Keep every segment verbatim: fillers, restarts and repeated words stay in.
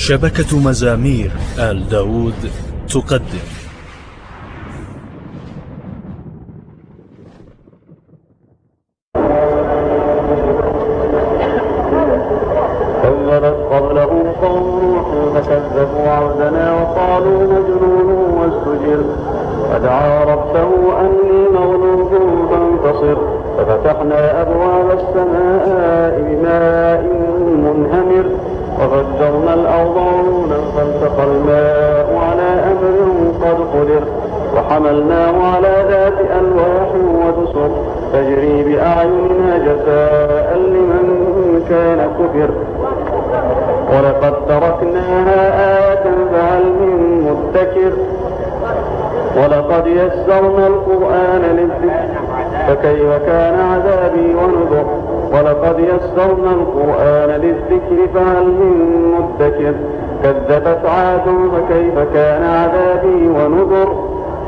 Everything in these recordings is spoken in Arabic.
شبكة مزامير آل داود تقدم كذبت قبلهم قوم نوح فكذبوا عبدنا وقالوا مجنون وازدجر فدعا ربه أني مغلوب فانتصر ففتحنا أبواب السماء بماء منهمر وفجرنا الأرض عيونا فالتقى الماء على أمر قد قدر وحملناه على ذات ألواح ودسر تجري بأعيننا جزاء لمن كان كفر ولقد تركناها آية فهل من مدكر ولقد يسرنا القرآن للذكر فكيف كان عذابي ونذر ولقد يسرنا القرآن للذكر فهل من مدكر كذبت عاد فكيف كان عذابي ونذر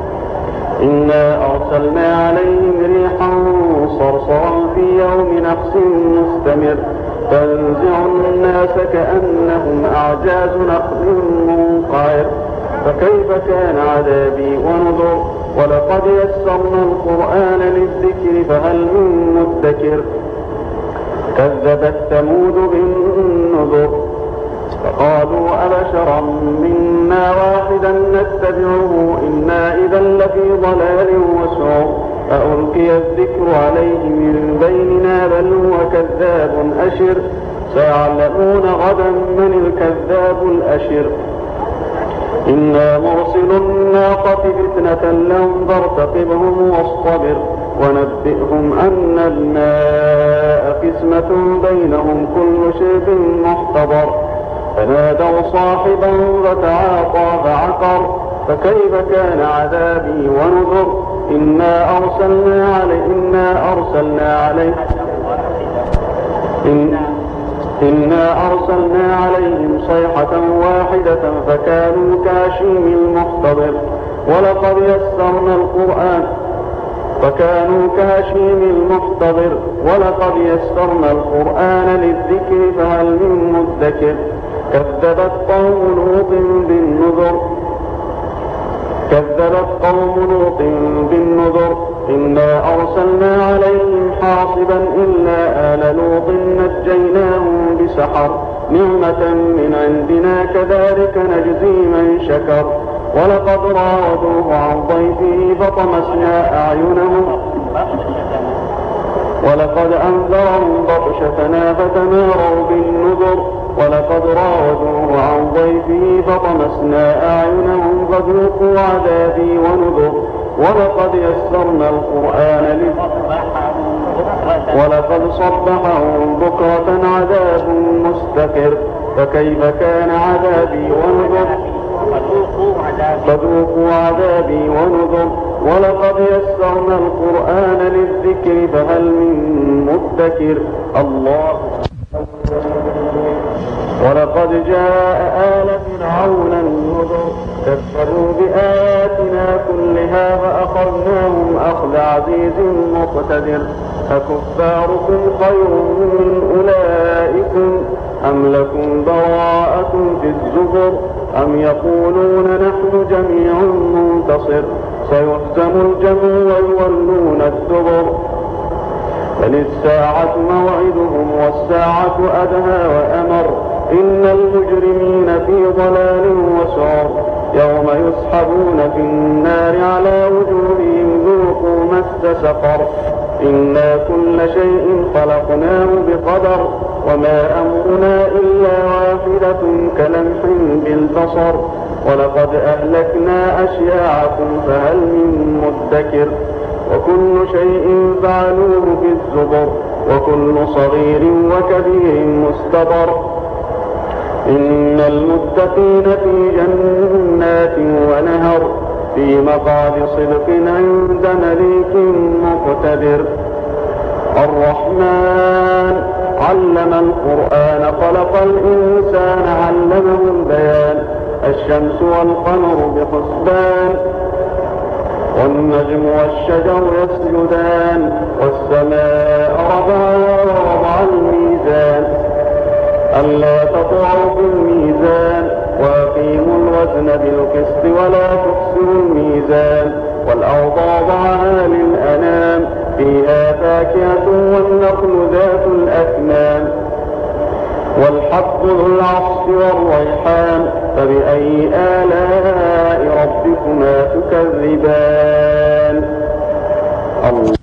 إنا أرسلنا عليهم ريحا صرصرا في يوم نحس مستمر تنزع الناس كأنهم أعجاز نخل منقعر فكيف كان عذابي ونذر ولقد يسرنا القرآن للذكر فهل من مدكر كذبت ثمود بالنذر فقالوا أبشرا منا واحدا نتبعه إنا إذا لفي ضلال وسعر أألقي الذكر عليه من بيننا بل هو كذاب أشر سيعلمون غدا من الكذاب الأشر إنا مرسل الناقة فتنة لهم فارتقبهم واصطبر ونبئهم أن الماء قسمة بينهم كل شرب محتضر فنادوا صاحبهم فتعاطى فعقر فكيف كان عذابي ونذر إنا أرسلنا عليه إنا أرسلنا عليه إن إنا أرسلنا عليهم صيحة واحدة فكانوا كهشيم المحتضر ولقد يسرنا القرآن فكانوا كهشيم المحتضر ولقد يسرنا القرآن للذكر فهل من مدكر كذبت قوم لوط بالنذر كذبت قوم لوط بالنذر إنا أرسلنا عليهم حاصبا إلا آل لوط نجيناهم بسحر نعمة من عندنا كذلك نجزي من شكر ولقد راودوه عن ضيفه فطمسنا أعينهم ولقد أنذرهم بطشتنا فتماروا بالنذر ولقد راودوه عن ضيفه فطمسنا أعينهم فذوقوا عذابي ونذر ولقد يسرنا القرآن للذكر ولقد صبحهم بكرة عذاب مستقر فكيف كان عذابي ونذر فذوقوا عذابي ونذر ولقد يسرنا القرآن للذكر فهل من مدكر الله ولقد جاء آل فرعون النذر كذبوا بآياتنا كلها فأخذناهم أخذ عزيز مقتدر أكفاركم خير من أولئكم أم لكم براءة في الزبر أم يقولون نحن جميع منتصر سيهزم الجمع ويولون الدبر بل الساعة موعدهم والساعة أدهى وأمر إن المجرمين في ضلال وسعر يوم يسحبون في النار على وجوههم ذوقوا مس سقر إنا كل شيء خلقناه بقدر وما أمرنا إلا واحدة كلمح بالبصر ولقد أهلكنا أشياعكم فهل من مدكر وكل شيء فعلوه في الزبر وكل صغير وكبير مستبر إن المتقين في جنات ونهر في مقعد صدق عند مليك مقتدر الرحمن علم القرآن خلق الإنسان علمه البيان الشمس والقمر بحسبان والنجم والشجر يسجدان والسماء رفعها ووضع الميزان ألا تطغوا في الميزان وأقيموا الوزن بالقسط ولا تخسروا الميزان والأرض وضعها للأنام فيها فاكهة والنخل ذات الأكمام والحب ذو العصف والريحان فبأي آلاء ربكما تكذبان. الله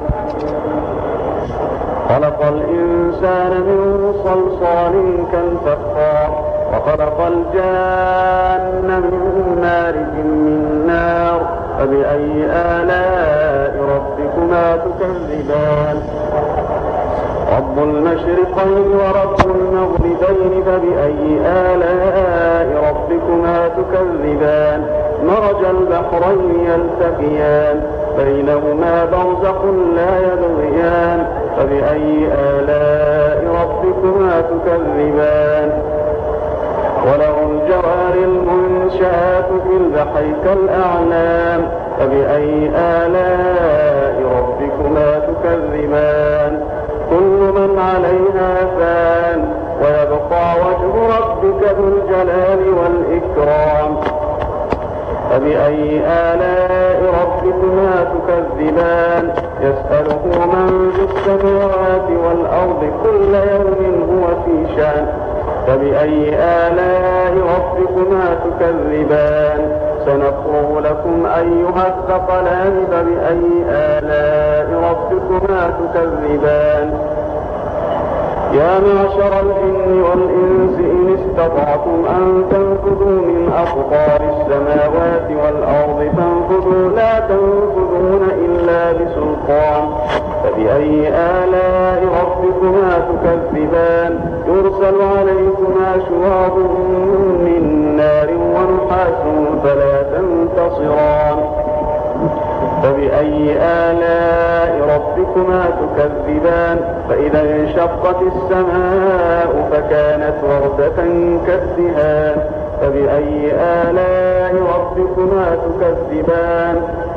خلق الإنسان من صلصال كالفخار وخلق الجان من مارج من نار فبأي آلاء ربكما تكذبان. رب المشرقين ورب المغربين فبأي آلاء ربكما تكذبان. مرج البحرين يلتقيان بينهما برزخ لا يبغيان فبأي آلاء ربكما تكذبان. وله الجوار المنشآت في البحر كالأعلام فبأي آلاء ربكما تكذبان. كل من عليها فان ويبقى وجه ربك ذو الجلال والإكرام فبأي آلاء ربكما تكذبان. يسأله من في السماوات والأرض كل يوم هو في شأن فبأي آلاء ربكما تكذبان. سنفرغ لكم أيها الثقلان فبأي آلاء ربكما تكذبان. يا معشر الجن والإنس إن استطعتم أن تنفذوا من أقطار السماوات والأرض فانفذوا لا تنفذون إلا بسلطان فبأي آلاء ربكما تكذبان. يرسل عليكما شواظ من نار ونحاس فلا تنتصران فبأي آلاء ربكما تكذبان. فإذا انشقت السماء فكانت وردة كالدهان فبأي آلاء ربكما تكذبان.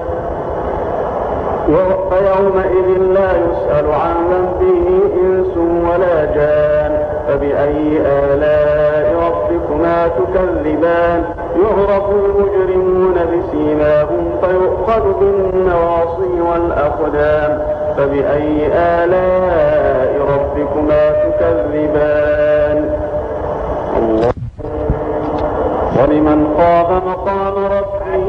فيومئذ لا يسأل عن ذنبه إنس ولا جان فبأي آلاء ربكما تكذبان. يعرف المجرمون بسيماهم فيؤخذ بالنواصي والأقدام فبأي آلاء ربكما تكذبان. الله ولمن خاف مقام ربه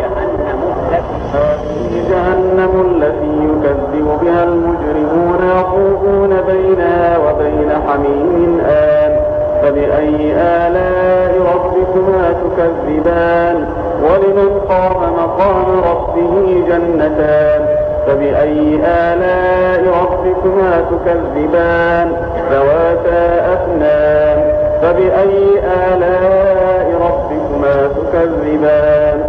جهنم التي يكذب بها المجرمون يطوفون بينها وبين حميم آن فبأي آلاء ربكما تكذبان. ولمن خاف مقام ربه جنتان فبأي آلاء ربكما تكذبان. ذواتا أفنان فبأي آلاء ربكما تكذبان.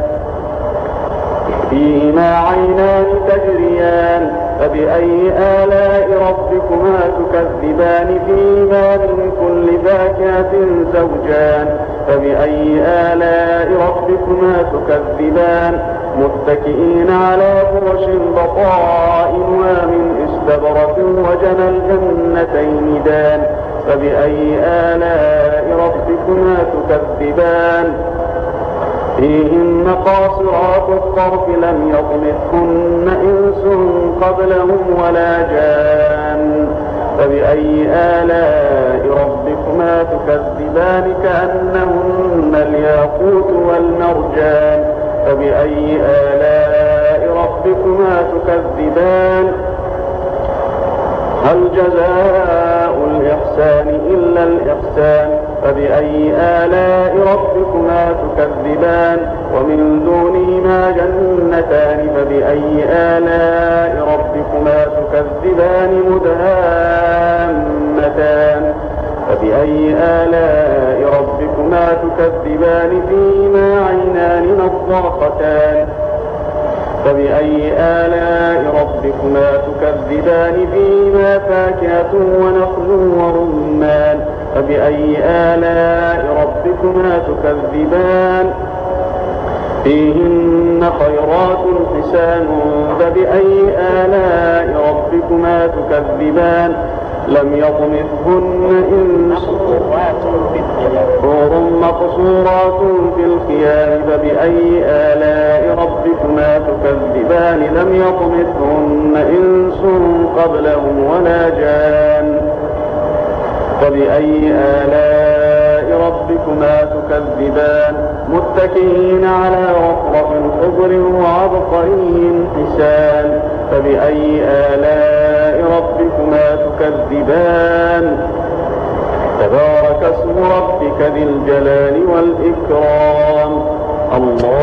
فيهما عينان تجريان فبأي آلاء ربكما تكذبان. فيهما من كل فاكهة زوجان فبأي آلاء ربكما تكذبان. متكئين على فرش بطائنها من استبرق وجنى الجنتين دان فبأي آلاء ربكما تكذبان. فيهن قاصرات الطرف لم يطمثهن إنس قبلهم ولا جان فبأي آلاء ربكما تكذبان. كأنهن الياقوت والمرجان فبأي آلاء ربكما تكذبان. هل جزاء الإحسان إلا الإحسان فبأي آلاء ربكما تكذبان. ومن دونهما جنتان فبأي آلاء ربكما تكذبان. مدهامتان فبأي آلاء ربكما تكذبان. فيهما عينان نضاختان فبأي آلاء ربكما تكذبان. فيهما فاكهة ونخل ورمان فبأي آلاء ربكما تكذبان. فيهن خيرات حسان فبأي آلاء ربكما تكذبان. لم يطمثهن إنس حور مقصورات في الخيام فبأي آلاء ربكما تكذبان لم يطمثهن إنس قبلهم ولا جان فبأي آلاء ربكما تكذبان متكئين على رفرف خضر وعبقري حسان فبأي آلاء ربكما تكذبان تبارك اسم ربك ذي الجلال والإكرام الله.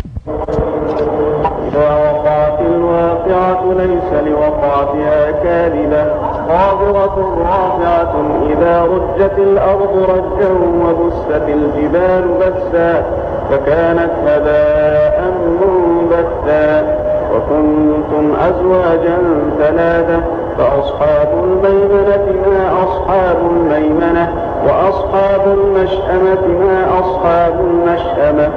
إذا وقعت الواقعة ليس لوقعتها كاذبة خاضرة رافعة إذا رجت الأرض رجا وبست الجبال بسا فكانت هباء منبثا وكنتم أزواجا ثلاثة فأصحاب الميمنة ما أصحاب الميمنة وأصحاب المشأمة ما أصحاب المشأمة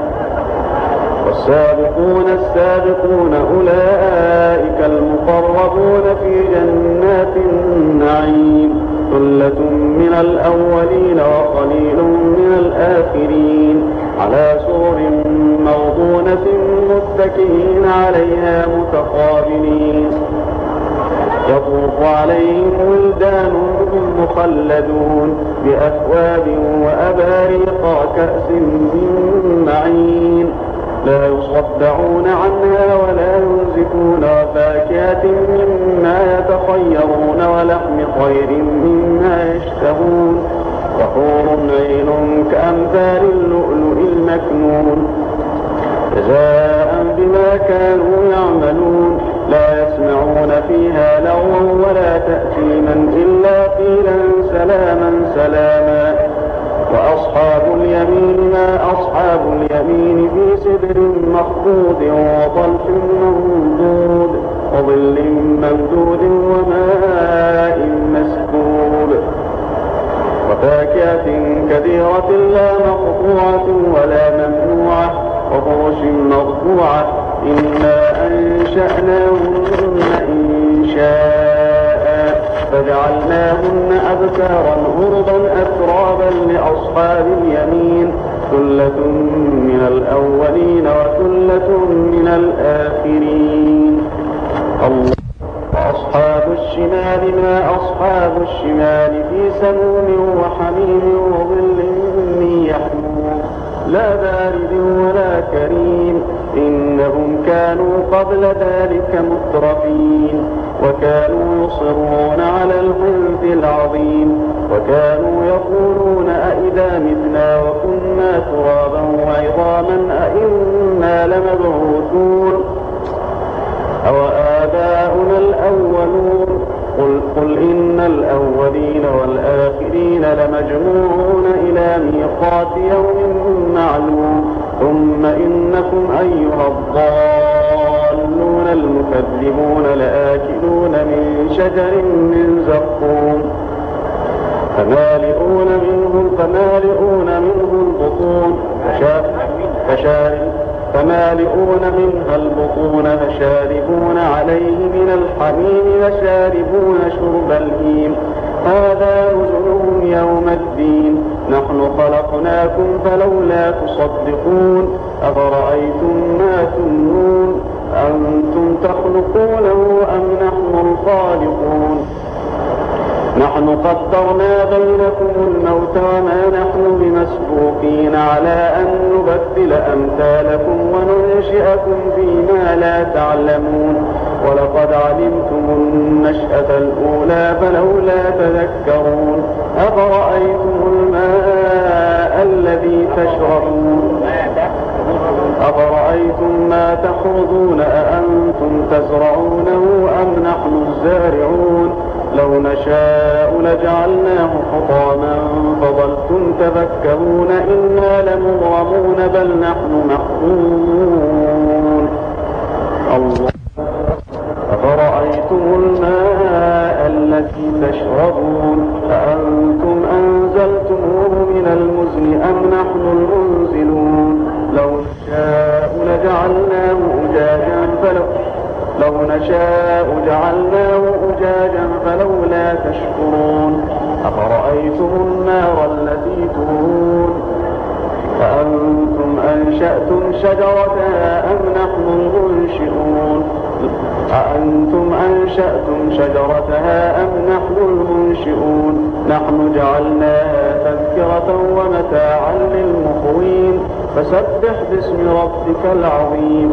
والسابقون السابقون أولئك المقربون في جنات النعيم ثلة من الأولين وقليل من الآخرين على سرر موضونة متكئين عليها متقابلين يطوف عليهم ولدان مخلدون بأكواب وأباريق كأس من معين لا يصدعون عنها ولا ينزفون وفاكهة مما يتخيرون ولحم طير مما يشتهون وحور عين كأمثال اللؤلؤ المكنون جزاء بما كانوا يعملون لا يسمعون فيها لغوا ولا تأثيما إلا قيلا سلاما سلاما وأصحاب اليمين ما أصحاب اليمين في سدر مخضود وطلح منضود وظل ممدود وماء مسكوب وفاكهة كثيرة لا مقطوعة ولا ممنوعة وفرش مرفوعة إنا أنشأناهن إنشاء فجعلناهن أبكارا غربا أترابا لأصحاب اليمين ثلة من الأولين وثلة من الآخرين الله. وأصحاب الشمال ما أصحاب الشمال في سموم وحميم وظل من يحموم لا بارد ولا كريم إنهم كانوا قبل ذلك مترفين وكانوا يصرون على الحنث العظيم وكانوا يقولون أئذا متنا وكنا ترابا وعظاما أئنا لمبعوثون أو آباؤنا الأولون قل, قل إن الأولين والآخرين لمجموعون إلى ميقات يوم معلوم ثم إنكم أيها الضالون المكذبون لآكلون من شجر من زقوم فمالئون منه فمالئون منه البطون فشاربون فمالئون منها البطون فشاربون عليه من الحميم وشاربون شرب الهيم هذا نزلهم يوم الدين نحن خلقناكم فلولا تصدقون أفرأيتم ما تمنون أنتم تخلقونه أم نحن الخالقون نحن قدرنا بينكم الموت وما نحن بمسبوقين على أن نبدل أمثالكم وننشئكم فيما لا تعلمون ولقد علمتم النشأة الأولى فلولا تذكرون أفرأيتم الماء الذي تشربون أفرأيتم ما تخرجون أأنتم تزرعونه أم نحن الزارعون لو نشاء لجعلناه حطاما فظلتم تفكرون إنا لمغرمون بل نحن محرومون الله. أفرأيتم الماء الذي تشربون أأنتم أنزلتموه من المزن أم نحن المنزلون لو نشاء لجعلناه أجاجا فلو لو نشاء جعلناه أجاجا فلولا تشكرون أفرأيتم النار التي تورون أأنتم أنشأتم شجرتها أم نحن المنشئون أأنتم أنشأتم شجرتها أم نحن المنشئون نحن جعلناها تذكرة ومتاعا للمقوين فسبح باسم ربك العظيم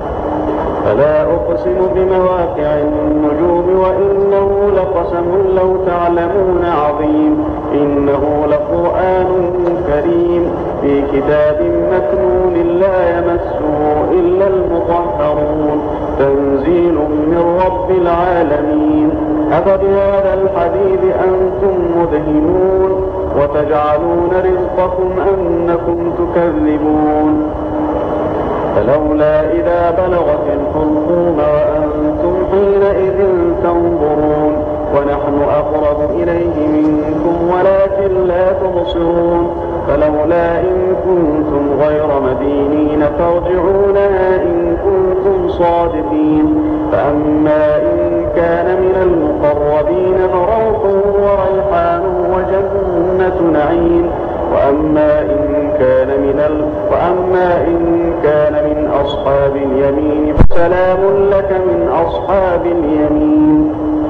فلا أقسم بمواقع النجوم وإنه لقسم لو تعلمون عظيم إنه لقرآن كريم في كتاب مكنون لا يمسه إلا المطهرون تنزيل من رب العالمين أفبهذا الحديث أنتم مدهنون وتجعلون رزقكم أنكم تكذبون فلولا إذا بلغت الحلقوم وأنتم حينئذ تنظرون ونحن أقرب إليه منكم ولكن لا تبصرون فلولا إن كنتم غير مدينين ترجعونها إن كنتم صادقين فأما إن كان من المقربين فروح وريحان وجنة نعيم وأما إن كان من ال... وأما إن كان من أصحاب اليمين فسلام لك من أصحاب اليمين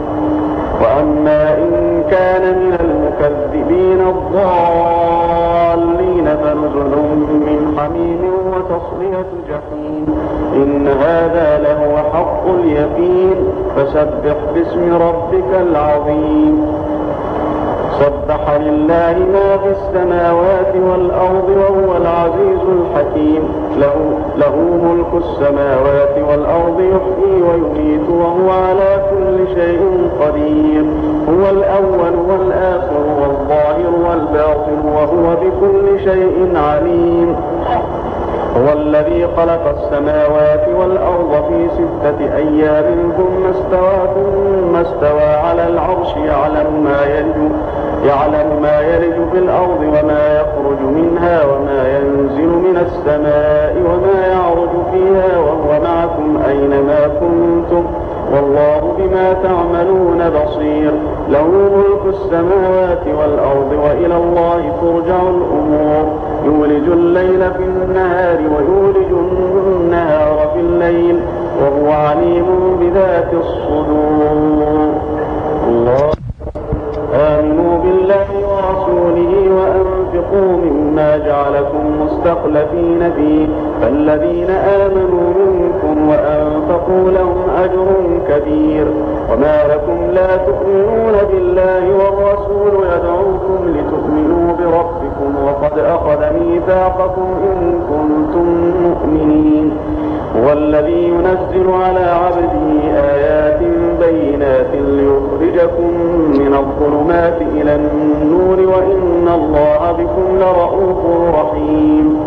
وأما إن كان من المكذبين الضالين فنزل من حميم وتصلية جحيم إن هذا لهو حق اليقين فسبح باسم ربك العظيم سبح لله ما في السماوات والأرض وهو العزيز الحكيم له, له ملك السماوات والأرض يحيي ويميت وهو على كل شيء قدير هو الأول والآخر والظاهر والباطن وهو بكل شيء عليم هو الذي خلق السماوات والأرض في ستة أيام ثم استوى ثم استوى على العرش يعلم ما يلج يعلم ما يلج في الأرض وما يخرج منها وما ينزل من السماء وما يعرج فيها وهو معكم أينما كنتم والله بما تعملون بصير له ملك السماوات والأرض وإلى الله ترجع الأمور يولج الليل في النهار ويولج النهار في الليل وهو عليم بذات الصدور الله آمنوا بالله ورسوله وأنفقوا مما جعلكم مستخلفين فيه فالذين آمنوا منكم وأنفقوا لهم أجر كبير وما لكم لا تؤمنون بالله والرسول يدعوكم لتؤمنوا بربكم وقد أخذ ميثاقكم إن كنتم مؤمنين هو الذي ينزل على عبده آيات بينات ليخرجكم من الظلمات إلى النور وإن الله بكم لرؤوف رحيم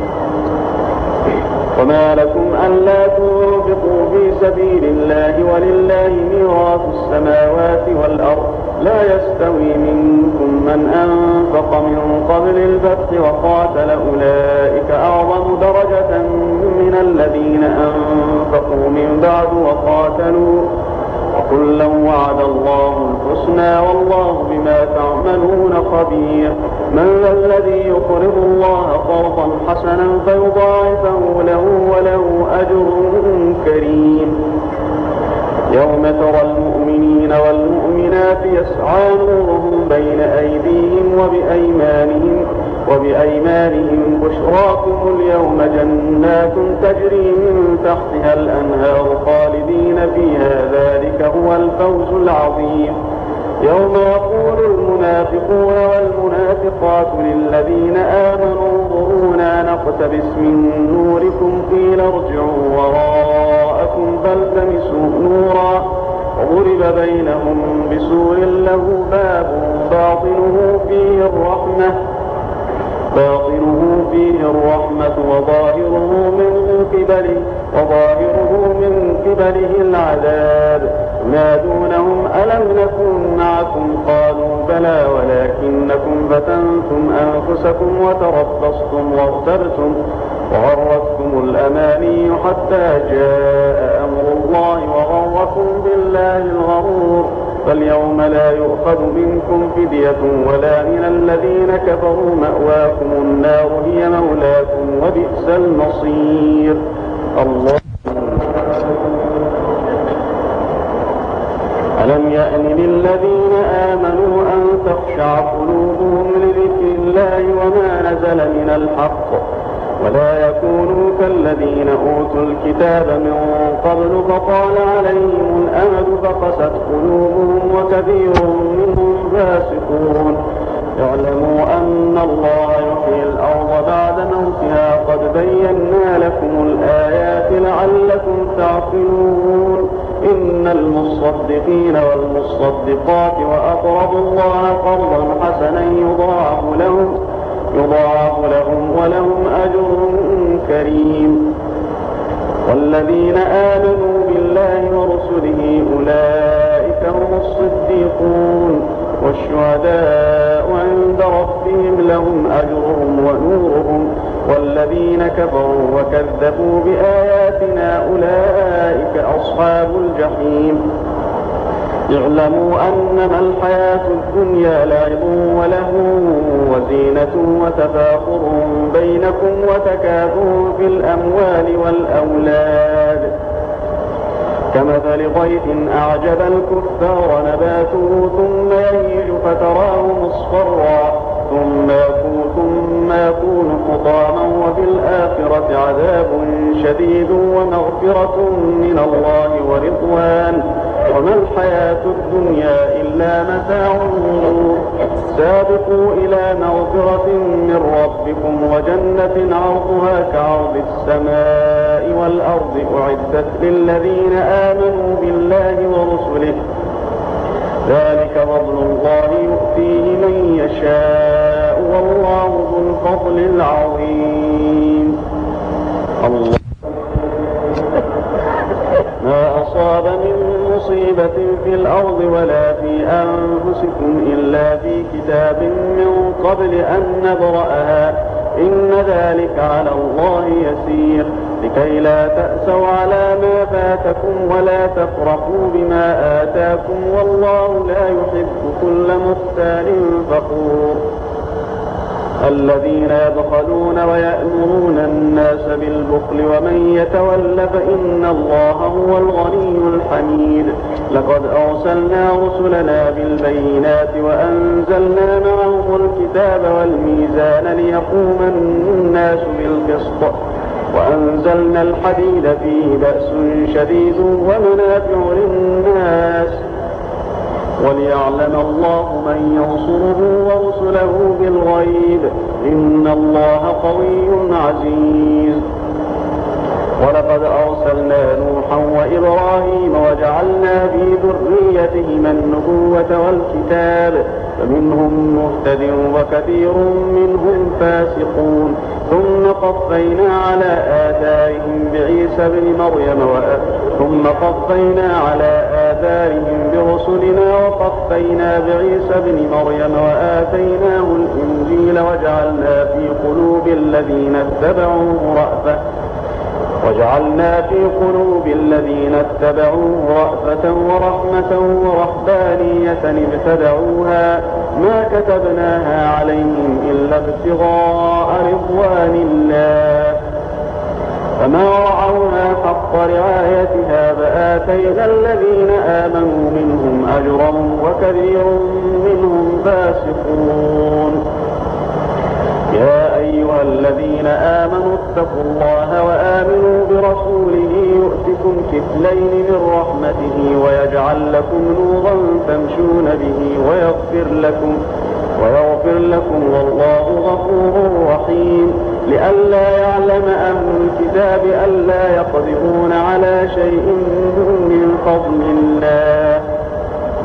وما لكم ألا تنفقوا في سبيل الله ولله ميراث السماوات والأرض لا يستوي منكم من أنفق من قبل الفتح وقاتل أولئك أعظم درجة من الذين أنفقوا من بعد وقاتلوا وكلا وعد الله الحسنى والله بما تعملون خبير من ذا الذي يقرض الله قرضا حسنا فيضاعفه له وله أجر كريم يوم ترى المؤمنين والمؤمنات يسعى نورهم بين أيديهم وبأيمانهم وبأيمانهم بشراكم اليوم جنات تجري من تحتها الأنهار خالدين فيها ذلك هو الفوز العظيم يوم يقول المنافقون والمنافقات للذين آمنوا انظرونا نقتبس من نوركم قيل ارجعوا وراءكم فالتمسوا نورا وضرب بينهم بسور له باب باطنه فيه الرحمة باطنه فيه الرحمة وظاهره من قبله وظاهره من قبله العذاب. ينادونهم ألم نكن معكم قالوا بلى ولكنكم فتنتم أنفسكم وتربصتم وارتبتم وغرتكم الأماني حتى جاء أمر الله وغركم بالله الغرور. فاليوم لا يؤخذ منكم فدية ولا من الذين كفروا مأواكم النار هي مولاكم وبئس المصير. الله ألم يأن للذين آمنوا أن تخشع قلوبهم لذكر الله وما نزل من الحق ولا يكونوا كالذين أوتوا الكتاب من قبل فطال عليهم الأمد فقست قلوبهم وكثير منهم فاسقون. اعلموا أن الله يحيي الأرض بعد موتها قد بينا لكم الآيات لعلكم تعقلون. إن المصدقين والمصدقات وأقرضوا الله قرضا حسنا يضاعف لهم يضاعف لهم ولهم أجر كريم. والذين آمنوا بالله ورسله أولئك هم الصديقون والشهداء عند ربهم لهم أجرهم ونورهم. والذين كفروا وكذبوا بآياتنا أولئك أصحاب الجحيم. اعلموا أنما الحياة الدنيا لعب ولهو وزينة وتفاخر بينكم وتكاثر في الأموال والأولاد كمثل غيث أعجب الكفار نباته ثم يهيج فتراه مصفرا ثم يكون, ثم يكون حطاما وفي الآخرة عذاب شديد ومغفرة من الله ورضوان وما الحياة الدنيا إلا متاع الغرور. سابقوا إلى مغفرة من ربكم وجنة عرضها كعرض السماء والأرض أعدت للذين آمنوا بالله ورسله ذلك فضل الله يؤتيه من يشاء والله ذو الفضل العظيم. الله ما أصاب من مصيبة في الأرض ولا في أنفسكم إلا في كتاب من قبل أن نبرأها إن ذلك على الله يسير لكي لا تأسوا على ما فاتكم ولا تفرحوا بما آتاكم والله لا يحب كل مختال فخور. الذين يبخلون ويأمرون الناس بالبخل ومن يتول فإن الله هو الغني الحميد. لقد أرسلنا رسلنا بالبينات وأنزلنا معهم الكتاب والميزان ليقوم الناس بالقسط وأنزلنا الحديد فيه بأس شديد ومنافع للناس وليعلم الله من ينصره ورسله بالغيب إن الله قوي عزيز. ولقد أرسلنا نوحا وإبراهيم وجعلنا في ذريتهما النبوة والكتاب فمنهم مهتد وكثير منهم فاسقون. ثم قفينا على آثارهم بعيسى بن مريم ثم قفينا على آثارهم برسلنا وقفينا بعيسى بن مريم وآتيناه الإنجيل وجعلنا في قلوب الذين اتبعوه رأفة وجعلنا في قلوب الذين اتبعوه رأفة ورحمة ورهبانية ابتدعوها ما كتبناها عليهم إلا ابتغاء رضوان الله فما رعوها حق رعايتها فآتينا الذين آمنوا منهم أجرهم وكثير منهم فاسقون. يا أيها الذين آمنوا اتقوا الله وآمنوا برسوله يؤتكم كفلين من رحمته ويجعل لكم نورا تمشون به ويغفر لكم ويغفر لكم والله غفور رحيم. لئلا يعلم أهل الكتاب ألا يقدرون على شيء من فضل الله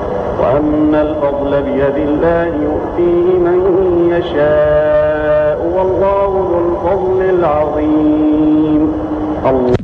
وأن الفضل بيد الله يؤتيه من يشاء والله ذو الفضل العظيم. الله